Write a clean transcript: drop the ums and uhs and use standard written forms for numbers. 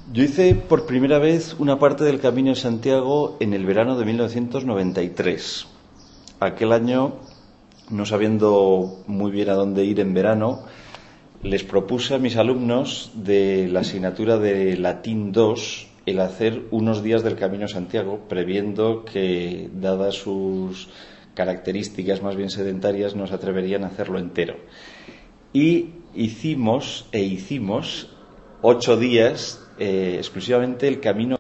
Yo hice por primera vez una parte del Camino de Santiago en el verano de 1993. Aquel año, no sabiendo muy bien a dónde ir en verano, les propuse a mis alumnos de la asignatura de Latín 2 el hacer unos días del Camino de Santiago, previendo que, dadas sus características más bien sedentarias, no se atreverían a hacerlo entero. Y hicimos 8 días exclusivamente el camino